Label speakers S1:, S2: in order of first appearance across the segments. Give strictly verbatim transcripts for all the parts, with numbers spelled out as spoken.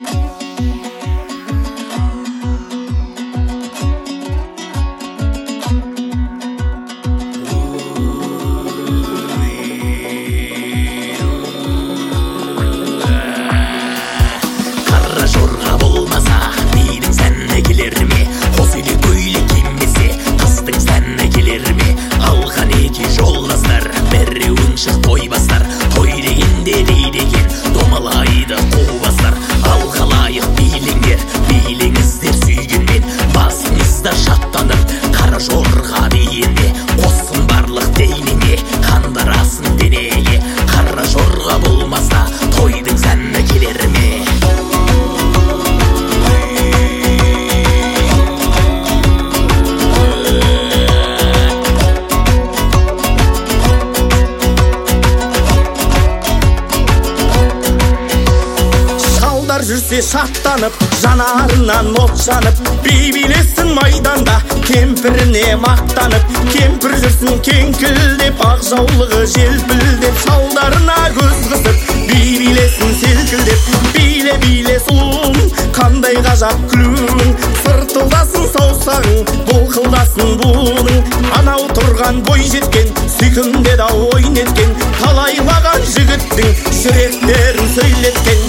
S1: Жүрсе шаттанып, жанарынан от жанып, би билесін майданда, кемпіріне мақтанып, кемпір жүрсін кеңкілдеп, ақ жаулығы желпілдеп, шалдарына көз қысып, би билесін селкілдеп, биле биле сұлуым, қандай ғажап күлуің, сыртылдасын саусағың, бұлқылдасын буының, анау тұрған бой жеткен, сүйкімде да ойын еткен, талайлаған жігіттің жүректерін сөйлеткен.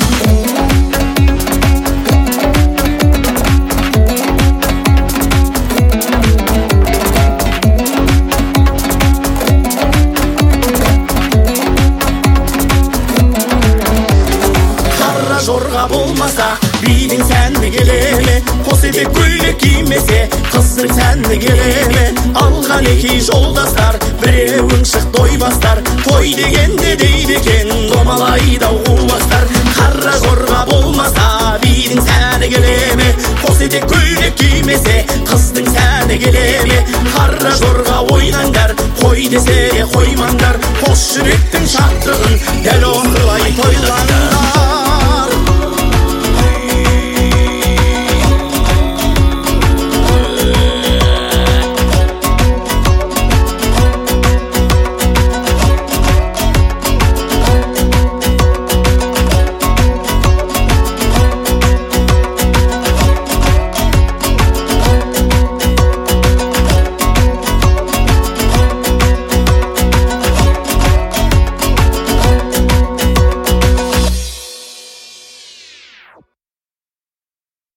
S1: Жорға болмаса, бидің сәні келеме, қос етек көйлек кимесе, қыздың сәні келеме. Алған екі жолдастар, біреуің шық тойбастар, той дегенде дейді екен, домалайды қуастар. Қара жорға болмаса, бидің сәні келеме, қос етек көйлек кимесе, қыздың сәні келеме. Қара жорға ойнаңдар, қой десе қоймаңдар, қос жүректің шаттығы